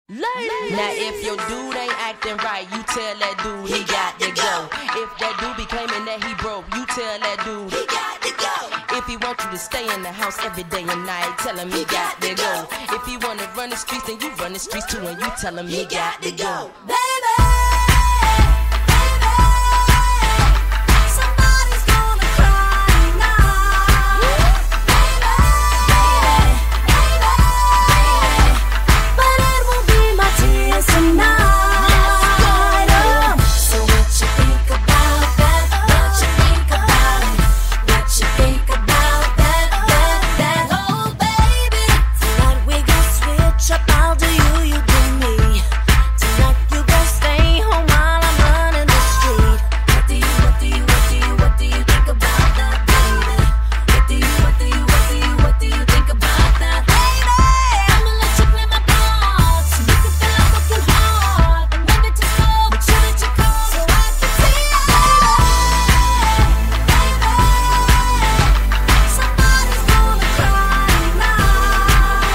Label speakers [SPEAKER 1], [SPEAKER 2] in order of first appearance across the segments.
[SPEAKER 1] Now if your dude ain't acting right, you tell that dude he got to go. If that dude be claiming that he broke, you tell that dude he got to go. If he want you to stay in the house every day and night, tell him he got to go. If he wanna run the streets, then you run the streets too, and you tell him he got to go. Baby, somebody's gonna cry tonight. But it won't be my tears tonight. So what you think about that? What you think about it? What you think about that? Oh baby, tonight we gon' switch up. I'll do you, you do me. Tonight you gon' stay home while I'm running the street. What do you think about that, baby? What do you think about that, baby? I'ma let you play my part, so you can feel like working hard. And when it takes over, make sure that you call so I can see it, baby. Somebody's gonna cry tonight,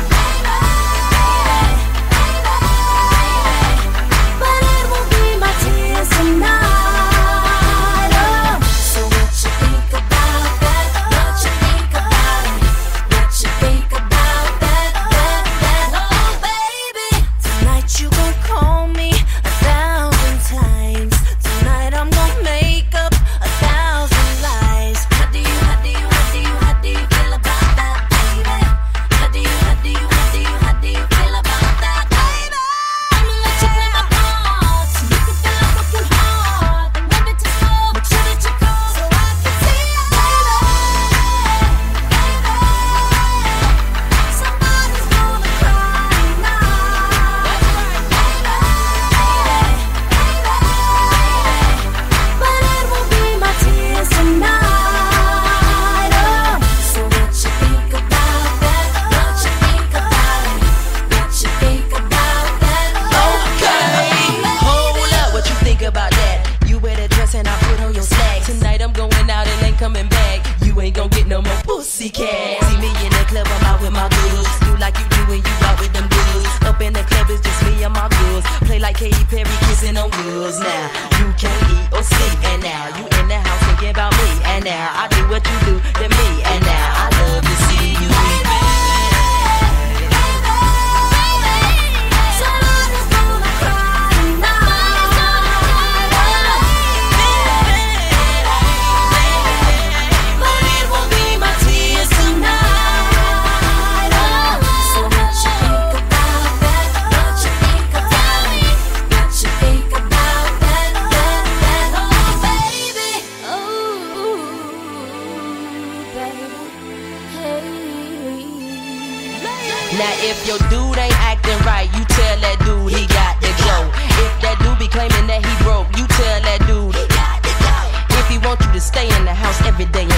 [SPEAKER 1] but it won't be my tears tonight. So what you think about that? What you think about it? What you think about that? Oh baby, tonight you gon' call me 1,000 times. Tonight I'm gon' make up 1,000 lies. How do you feel about that, baby? How do you feel about that, baby? I'ma let you play my part, so you can feel like working hard. And when it takes over, make sure that you call so I can see it, baby. Somebody's gonna cry tonight, but it won't be my tears tonight. So what you think about that? What you think about it? What you think about that? Okay, hold up, what you think about that? You wear that dress and I put on your slacks. Tonight I'm going out and ain't coming back. You ain't gon' get no more pussy cat. See me in the club, I'm out with my girls. You like you do when you out with them girls. Up in the club, it's just me and my girls. Play like Katy Perry, kissing on girls. Now you can't eat or sleep, and now you in the house thinking about me. And now I do what you do to me, and now I love to see you weep. Somebody's gonna cry tonight, but it won't be my tears tonight. So what you think about that? What you think about it? What you think about that? Oh baby, now if your dude ain't acting right, you tell that dude he got to go. If that dude be claiming that he broke, you tell that dude he got to go. If he want you to stay in the house every day